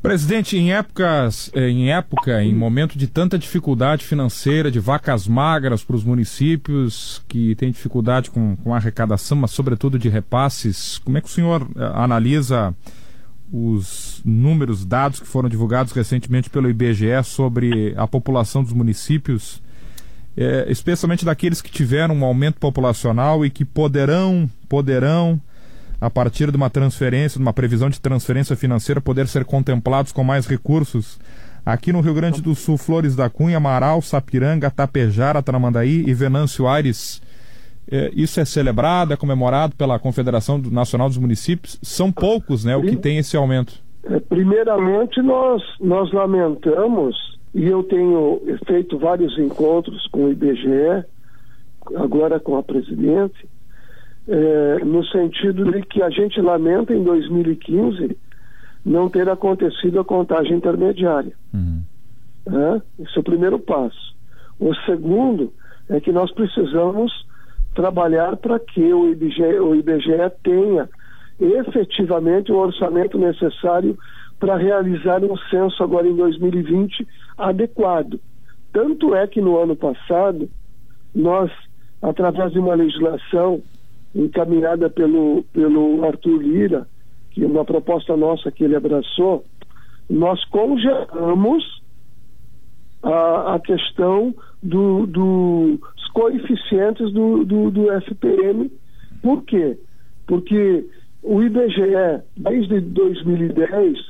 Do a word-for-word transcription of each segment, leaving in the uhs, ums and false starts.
Presidente, em épocas, em época, em momento de tanta dificuldade financeira, de vacas magras para os municípios que têm dificuldade com, com a arrecadação, mas sobretudo de repasses, como é que o senhor analisa os números, dados que foram divulgados recentemente pelo I B G E sobre a população dos municípios, é, especialmente daqueles que tiveram um aumento populacional e que poderão, poderão, a partir de uma transferência, de uma previsão de transferência financeira, poder ser contemplados com mais recursos? Aqui no Rio Grande do Sul, Flores da Cunha, Amaral, Sapiranga, Tapejara, Tramandaí e Venâncio Aires. É, isso é celebrado, é comemorado pela Confederação Nacional dos Municípios. São poucos, né, o que tem esse aumento. Primeiramente, nós, nós lamentamos, e eu tenho feito vários encontros com o I B G E, agora com a presidente, É, no sentido de que a gente lamenta em dois mil e quinze não ter acontecido a contagem intermediária. Uhum. É, esse é o primeiro passo. O segundo é que nós precisamos trabalhar para que o I B G E, o I B G E tenha efetivamente o orçamento necessário para realizar um censo agora em dois mil e vinte adequado. Tanto é que no ano passado nós, através de uma legislação encaminhada pelo, pelo Arthur Lira, que é uma proposta nossa que ele abraçou, nós congelamos a, a questão do, do, dos coeficientes do, do, do F P M. Por quê? Porque o I B G E, desde dois mil e dez,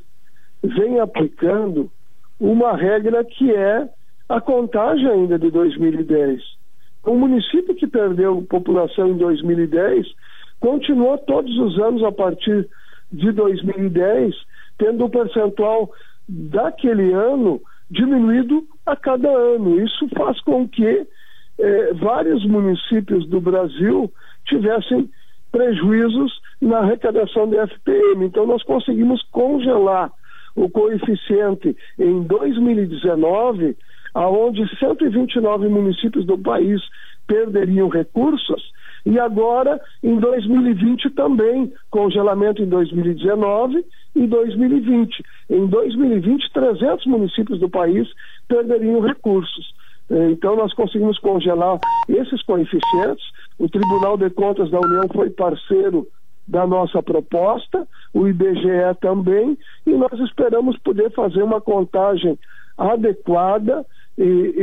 vem aplicando uma regra que é a contagem ainda de dois mil e dez. O município que perdeu população em dois mil e dez continuou todos os anos a partir de dois mil e dez tendo o percentual daquele ano diminuído a cada ano. Isso faz com que eh, vários municípios do Brasil tivessem prejuízos na arrecadação de F P M. Então nós conseguimos congelar o coeficiente em dois mil e dezenove, aonde cento e vinte e nove municípios do país perderiam recursos, e agora em dois mil e vinte também, congelamento em dois mil e dezenove e dois mil e vinte. Em dois mil e vinte, trezentos municípios do país perderiam recursos. Então nós conseguimos congelar esses coeficientes. O Tribunal de Contas da União foi parceiro da nossa proposta, o I B G E também, e nós esperamos poder fazer uma contagem adequada e,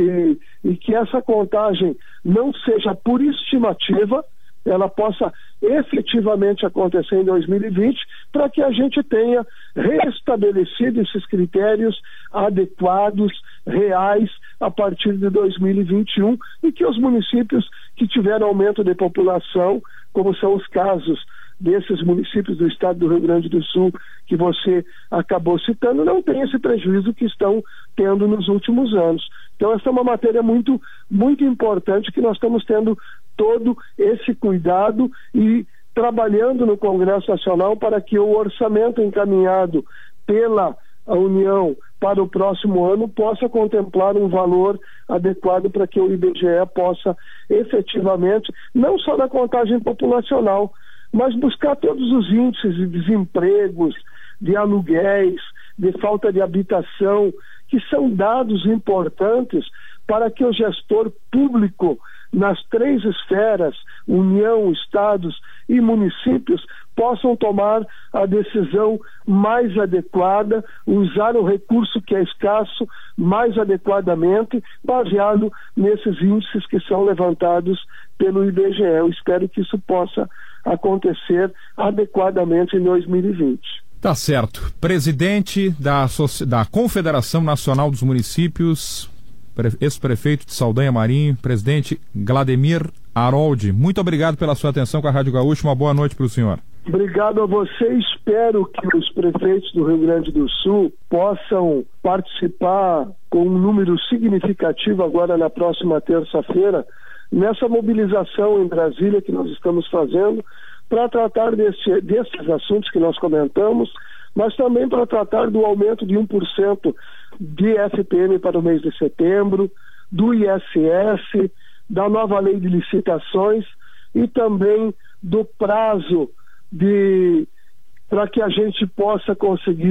e, e que essa contagem não seja por estimativa, ela possa efetivamente acontecer em dois mil e vinte, para que a gente tenha restabelecido esses critérios adequados, reais, a partir de dois mil e vinte e um, e que os municípios que tiveram aumento de população, como são os casos desses municípios do estado do Rio Grande do Sul que você acabou citando, não tem esse prejuízo que estão tendo nos últimos anos. Então essa é uma matéria muito, muito importante, que nós estamos tendo todo esse cuidado e trabalhando no Congresso Nacional para que o orçamento encaminhado pela União para o próximo ano possa contemplar um valor adequado para que o I B G E possa efetivamente, não só na contagem populacional, mas buscar todos os índices de desempregos, de aluguéis, de falta de habitação, que são dados importantes para que o gestor público nas três esferas, União, Estados e municípios, possam tomar a decisão mais adequada, usar o recurso que é escasso mais adequadamente, baseado nesses índices que são levantados pelo I B G E. Eu espero que isso possa acontecer adequadamente em dois mil e vinte. Tá certo. Presidente da, da Confederação Nacional dos Municípios, ex-prefeito de Saldanha Marinho, presidente Glademir Haroldi, muito obrigado pela sua atenção com a Rádio Gaúcha. Uma boa noite para o senhor. Obrigado a você. Espero que os prefeitos do Rio Grande do Sul possam participar com um número significativo agora na próxima terça-feira nessa mobilização em Brasília que nós estamos fazendo para tratar desse, desses assuntos que nós comentamos, mas também para tratar do aumento de um por cento de F P M para o mês de setembro, do I S S, da nova lei de licitações e também do prazo de para que a gente possa conseguir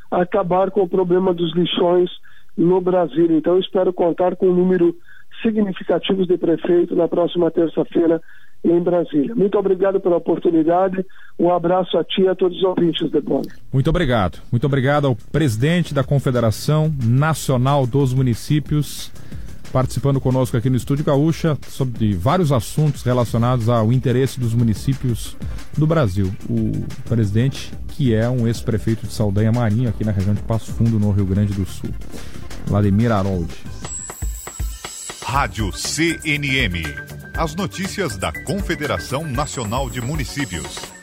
acabar com o problema dos lixões no Brasil. Então, eu espero contar com um número significativo de prefeito na próxima terça-feira em Brasília. Muito obrigado pela oportunidade, um abraço a ti e a todos os ouvintes, Debona. Muito obrigado. Muito obrigado ao presidente da Confederação Nacional dos Municípios, participando conosco aqui no Estúdio Gaúcha, sobre vários assuntos relacionados ao interesse dos municípios do Brasil. O presidente, que é um ex-prefeito de Saldanha Marinho, aqui na região de Passo Fundo, no Rio Grande do Sul. Vladimir Harold. Rádio C N M. As notícias da Confederação Nacional de Municípios.